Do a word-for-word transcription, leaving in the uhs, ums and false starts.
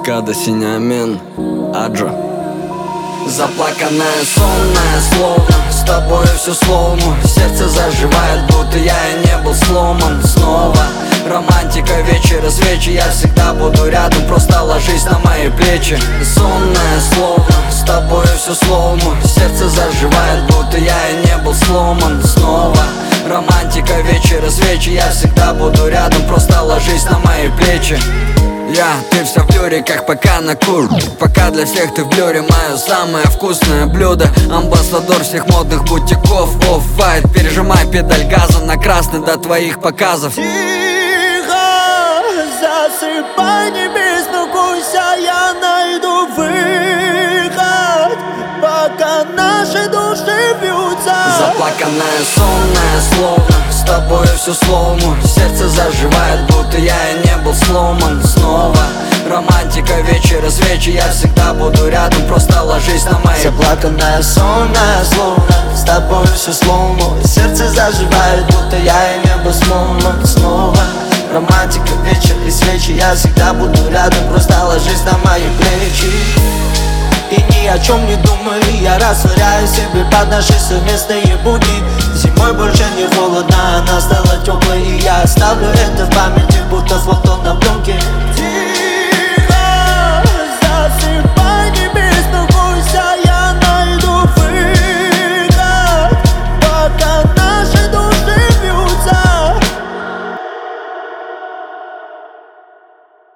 Када Синямин, Аджо. Заплаканная, сонная, словно с тобой все слому. Сердце заживает, будто я и не был сломан. Снова романтика, вечера, свечи. Я всегда буду рядом, просто ложись на мои плечи. Сонная, словно с тобой все слому. Сердце заживает, будто я и не был сломан. Снова романтика, вечера, свечи. Я всегда буду рядом, просто ложись на мои плечи. Я, ты вся в блюре, как пока на кур. Пока для всех ты в блюре, мое самое вкусное блюдо. Амбассадор всех модных бутиков. Офф-вайт, пережимай педаль газа на красный до твоих показов. Тихо, засыпай, не беспокойся, я найду выход, пока наши души бьются. Заплаканная, сонная, словно с тобой все слому. Сердце заживает, будто я и не был сломан. Снова романтика, вечера, свечи. Я всегда буду рядом, просто ложись на мои. Заплаканная, сонная, словно с тобой все слому. Сердце заживает, будто я и не был сломан. Снова романтика, вечер и свечи. Я всегда буду рядом, просто ложись на мои плечи. И ни о чем не думай, я растворяю себе под наши совместные будни. Зимой больше не холодно, она стала теплой, и я оставлю это в памяти, будто фото на пленке.